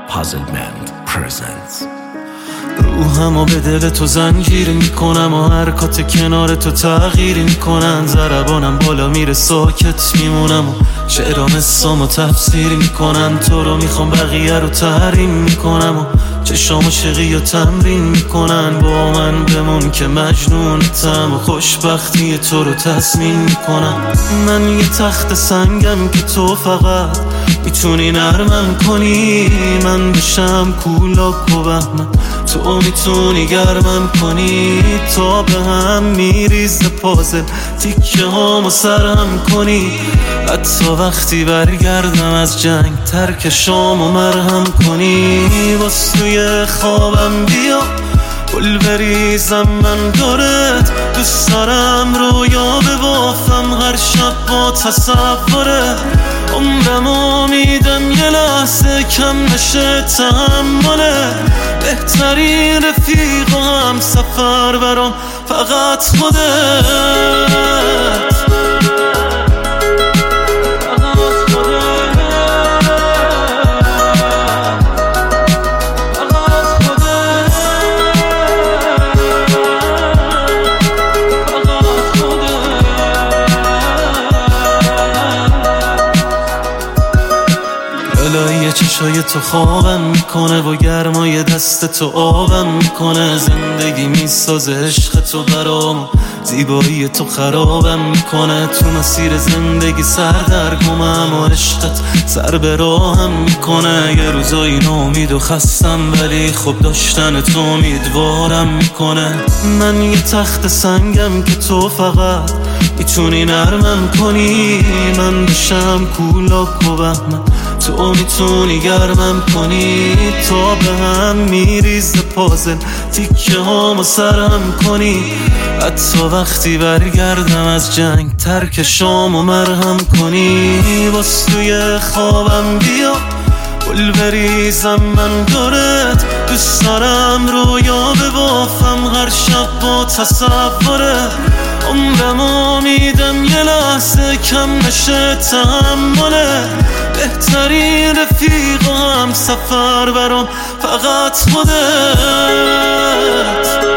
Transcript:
Puzzlement presents. روحمو به دل تو زنجیر میکنم و حرکات کنار تو تغییر میکنن. ضربانم بالا میره ساکت میمونم و شعرام اسمو تفسیر میکنن. تو رو میخوام بقیه رو تحریم میکنم و چشام عاشقی و تمرین میکنن. با من بمون که مجنونتم و خوشبختی تو رو تضمین میکنم. من یه تخت سنگم که تو فقط میتونی نرمم کنی. من بشم کولاک و بهمن تو میتونی گرمم کنی. تا به هم میریزه پازل تیکه هامو سرم کنی. حتی وقتی برگردم از جنگ ترک شامو مرهم کنی. باز توی خوابم بیا گل بریزم من دورت. دوست دارم رویا ببافم هر شب با تصوره. عمرمو میدم یه لحظه کم نشه تحمله. بهترین رفیق و هم سفر برام فقط خودت. الهی چشای تو خوابم میکنه و گرمای دست تو آبم میکنه. زندگی میسازه عشق تو برام، زیبایی تو خرابم میکنه. تو مسیر زندگی سردرگمم و عشقت سر به راهم میکنه. یه روزایی ناامید و خستم ولی خب داشتن تو امیدوارم میکنه. من یه تخت سنگم که تو فقط میتونی نرمم کنی. من بشم کولاک و بهمن تو میتونی گرمم کنی. تا به هم میریزه پازل تیکه هامو سرم کنی. حتی وقتی برگردم از جنگ ترک شامو مرهم کنی. باز توی خوابم بیا گل بریزم من دورت. دوست دارم رویا ببافم هر شب با تصوره. عمرمو میدم یه لحظه کم نشه تحمله. بهترین رفیق و هم سفر برام فقط خودت.